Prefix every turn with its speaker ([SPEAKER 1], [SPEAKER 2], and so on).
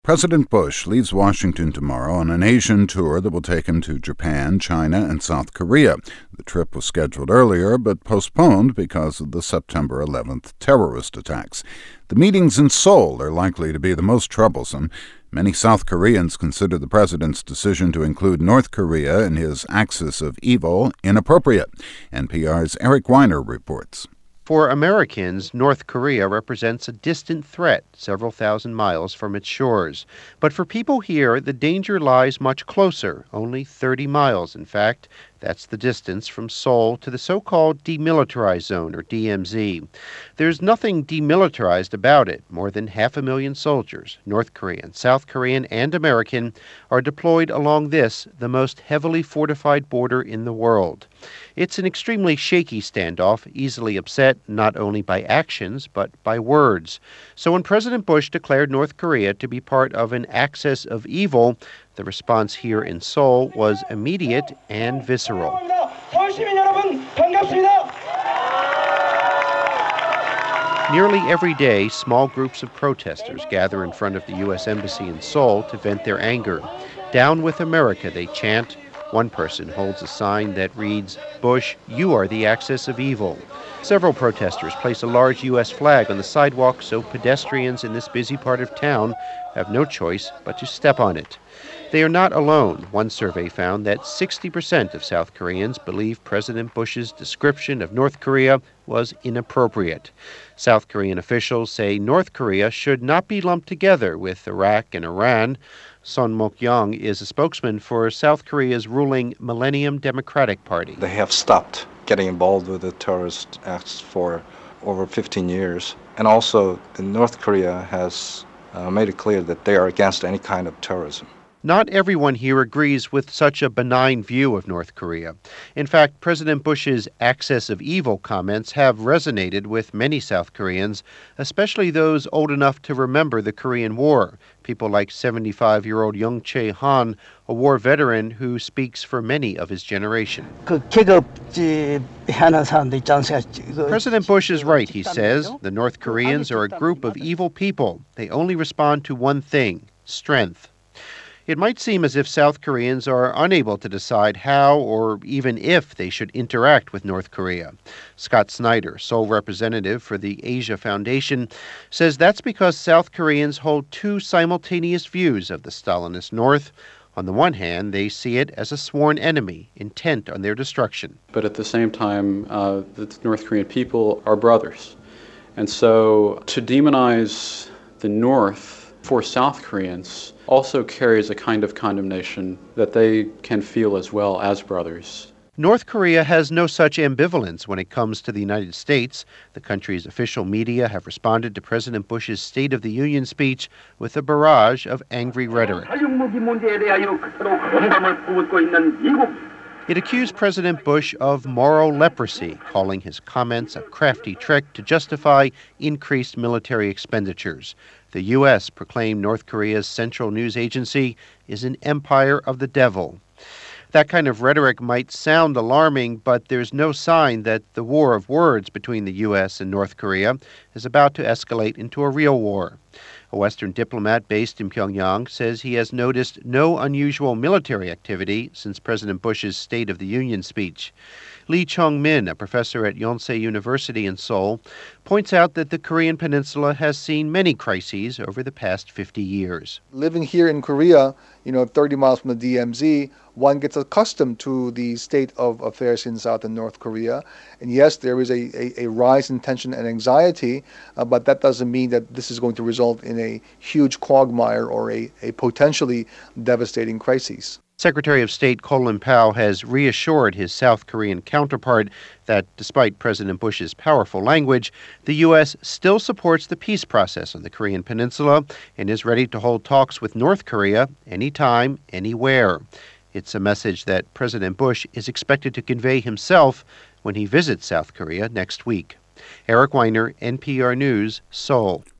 [SPEAKER 1] President Bush leaves Washington tomorrow on an Asian tour that will take him to Japan, China, and South Korea. The trip was scheduled earlier, but postponed because of the September 11th terrorist attacks. The meetings in Seoul are likely to be the most troublesome. Many South Koreans consider the president's decision to include North Korea in his axis of evil inappropriate. NPR's Eric Weiner reports.
[SPEAKER 2] For Americans, North Korea represents a distant threat several thousand miles from its shores. But for people here, the danger lies much closer, only 30 miles, in fact. That's the distance from Seoul to the so-called Demilitarized Zone, or DMZ. There's nothing demilitarized about it. More than 500,000 soldiers, North Korean, South Korean, and American, are deployed along this, the most heavily fortified border in the world. It's an extremely shaky standoff, easily upset not only by actions, but by words. So when President Bush declared North Korea to be part of an axis of evil, the response here in Seoul was immediate and visceral. Nearly every day, small groups of protesters gather in front of the U.S. Embassy in Seoul to vent their anger. Down with America, they chant. One person holds a sign that reads, "Bush, you are the axis of evil." Several protesters place a large U.S. flag on the sidewalk so pedestrians in this busy part of town have no choice but to step on it. They are not alone. One survey found that 60% of South Koreans believe President Bush's description of North Korea was inappropriate. South Korean officials say North Korea should not be lumped together with Iraq and Iran. Son Mok-young is a spokesman for South Korea's ruling Millennium Democratic Party.
[SPEAKER 3] They have stopped getting involved with the terrorist acts for over 15 years. And also, North Korea has made it clear that they are against any kind of terrorism.
[SPEAKER 2] Not everyone here agrees with such a benign view of North Korea. In fact, President Bush's axis of evil comments have resonated with many South Koreans, especially those old enough to remember the Korean War. People like 75-year-old Young Chae-han, a war veteran who speaks for many of his generation. President Bush is right, he says. The North Koreans are a group of evil people. They only respond to one thing: strength. It might seem as if South Koreans are unable to decide how or even if they should interact with North Korea. Scott Snyder, sole representative for the Asia Foundation, says that's because South Koreans hold two simultaneous views of the Stalinist North. On the one hand, they see it as a sworn enemy, intent on their destruction.
[SPEAKER 4] But at the same time, the North Korean people are brothers. And so to demonize the North for South Koreans also carries a kind of condemnation that they can feel as well as brothers.
[SPEAKER 2] North Korea has no such ambivalence when it comes to the United States. The country's official media have responded to President Bush's State of the Union speech with a barrage of angry rhetoric. It accused President Bush of moral leprosy, calling his comments a crafty trick to justify increased military expenditures. The U.S. proclaimed North Korea's central news agency is an empire of the devil. That kind of rhetoric might sound alarming, but there's no sign that the war of words between the U.S. and North Korea is about to escalate into a real war. A Western diplomat based in Pyongyang says he has noticed no unusual military activity since President Bush's State of the Union speech. Lee Chung-min, a professor at Yonsei University in Seoul, points out that the Korean peninsula has seen many crises over the past 50 years.
[SPEAKER 5] Living here in Korea, 30 miles from the DMZ, one gets accustomed to the state of affairs in South and North Korea. And yes, there is a rise in tension and anxiety, but that doesn't mean that this is going to result in a huge quagmire or a potentially devastating crisis.
[SPEAKER 2] Secretary of State Colin Powell has reassured his South Korean counterpart that despite President Bush's powerful language, the U.S. still supports the peace process on the Korean peninsula and is ready to hold talks with North Korea anytime, anywhere. It's a message that President Bush is expected to convey himself when he visits South Korea next week. Eric Weiner, NPR News, Seoul.